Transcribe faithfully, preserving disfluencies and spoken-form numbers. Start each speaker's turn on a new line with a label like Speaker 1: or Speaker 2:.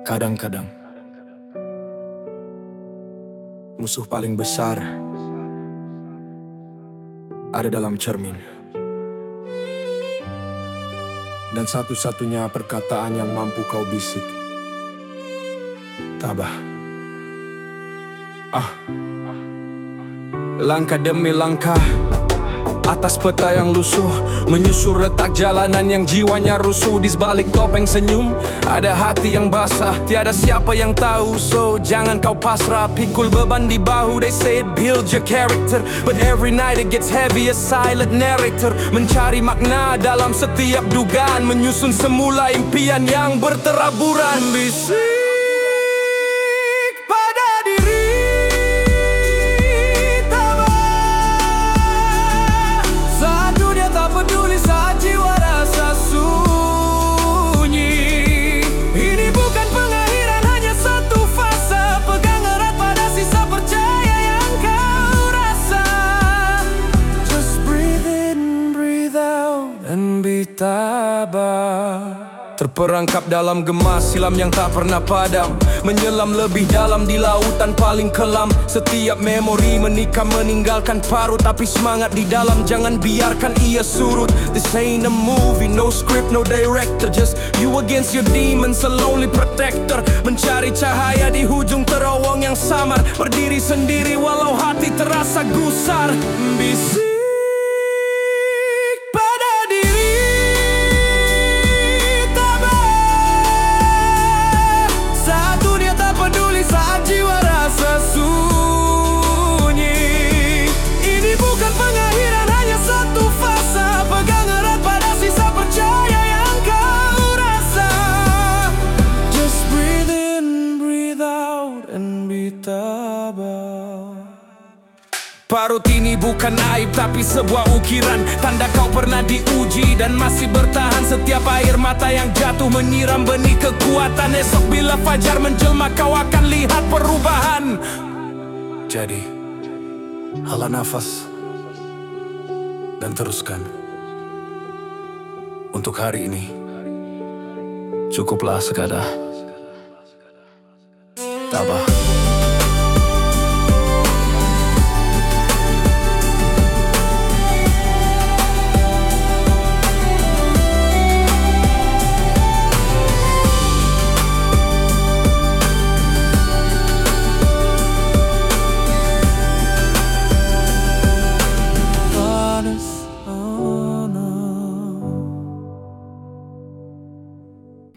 Speaker 1: Kadang-kadang musuh paling besar ada dalam cermin, dan satu-satunya perkataan yang mampu kau bisik, tabah. Ah, langkah demi langkah atas peta yang lusuh, menyusur retak jalanan yang jiwanya rusuh. Di sebalik topeng senyum ada hati yang basah, tiada siapa yang tahu. So jangan kau pasrah, pikul beban di bahu. They say it builds your character, but every night it gets heavy, a silent narrator. Mencari makna dalam setiap dugaan, menyusun semula impian yang berteraburan. Bisik tabah. Terperangkap dalam gemas silam yang tak pernah padam, menyelam lebih dalam di lautan paling kelam. Setiap memori menikam meninggalkan paruh, tapi semangat di dalam jangan biarkan ia surut. This ain't a movie, no script, no director, just you against your demons, a lonely protector. Mencari cahaya di hujung terowong yang samar, berdiri sendiri walau hati terasa gusar. Bisik parut ini bukan aib tapi sebuah ukiran, tanda kau pernah diuji dan masih bertahan. Setiap air mata yang jatuh menyiram benih kekuatan. Esok bila fajar menjelma kau akan lihat perubahan. Jadi hala nafas dan teruskan. Untuk hari ini cukuplah sekadar tabah.